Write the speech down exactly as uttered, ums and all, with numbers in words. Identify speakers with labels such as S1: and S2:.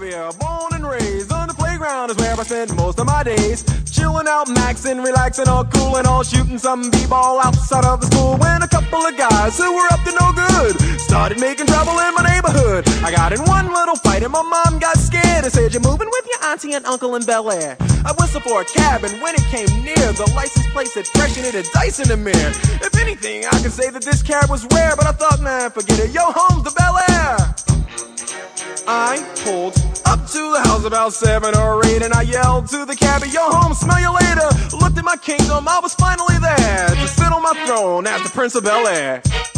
S1: Philadelphia, born and raised on the playground is where I spend most of my days. Chilling out, maxing, relaxing, all cool and all, shooting some b-ball outside of the school. When a couple of guys who were up to no good started making trouble in my neighborhood. I got in one little fight and my mom got scared and said, "You're moving with your auntie and uncle in Bel Air." I whistled for a cab and when it came near, the license plate said fresh and it had dice in the mirror. If anything, I could say that this cab was rare, but I thought, man, forget it, yo, home's the Bel Air. I pulled up to the house about seven or eight, and I yelled to the cabbie, "Yo, home, smell you later." Looked at my kingdom, I was finally there to sit on my throne as the Prince of Bel Air.